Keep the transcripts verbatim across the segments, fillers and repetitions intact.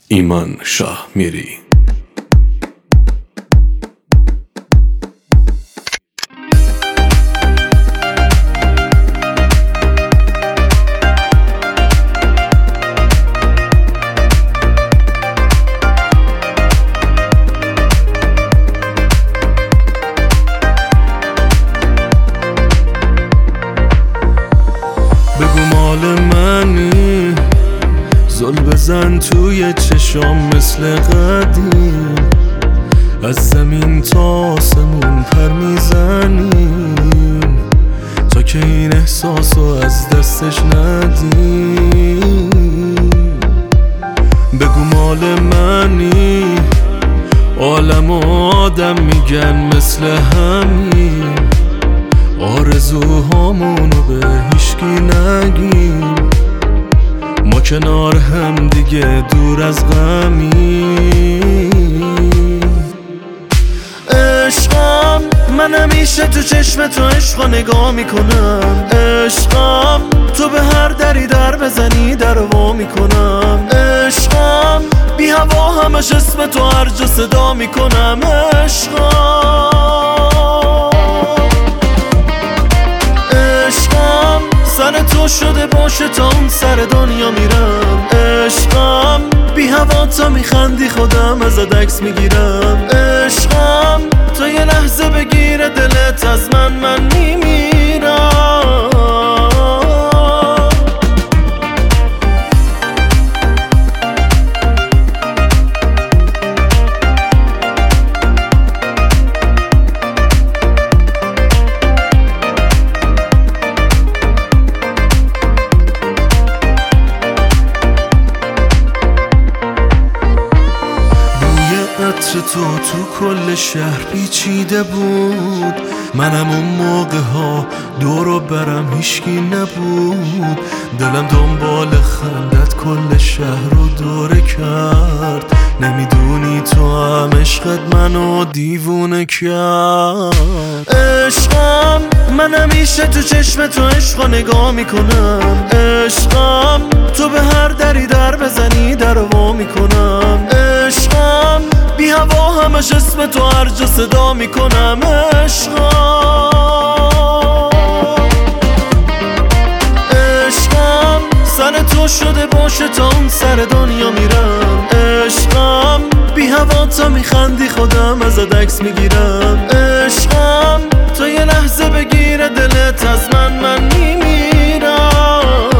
ایمان شاه میری. بگو مال منی، زل بزن توی چشام مثل قدیم، از زمین تا آسمون پر میزنیم تا که این احساسو از دستش ندیم. بگو مال منی، عالم و آدم میگن مثل همین، آرزوهامونو به هیشکی نگیم، ما کنار هم دیگه دور از غمیم. عشقم، من همیشه تو چشم تو عشقا نگاه میکنم، عشقم تو به هر دری در بزنی در وا میکنم، عشقم بی هوا همش اسم تو هر جا صدا میکنم، عشقم عشقم سر تو شده باشه تا اون سر دنیا میرم، عشقم بی هوا تا میخندی خودم ازت عکس میگیرم، عشقم تا یه لحظه بگیره دلت از من من میمیرم. عطر تو تو کل شهر پیچیده بود، منم اون موقع ها دور و برم هیشکی نبود، دلم دنبال خندت کل شهر رو دوره کرد، نمیدونی تو هم عشقت منو دیوونه کرد. عشقم، من همیشه تو چشم تو عشقا نگاه میکنم، عشقم تو به هر دری در بزنی در وا میکنم، عشقم بی هوا همش اسم تو هر جا صدا میکنم، عشقم عشقم سر تو شده باشه تا اون سر دنیا میرم، عشقم بی هوا تا میخندی خودم ازت عکس میگیرم، عشقم تا یه لحظه بگیره دلت از من من میمیرم.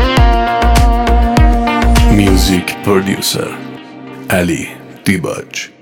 Music producer Ali Dibaj.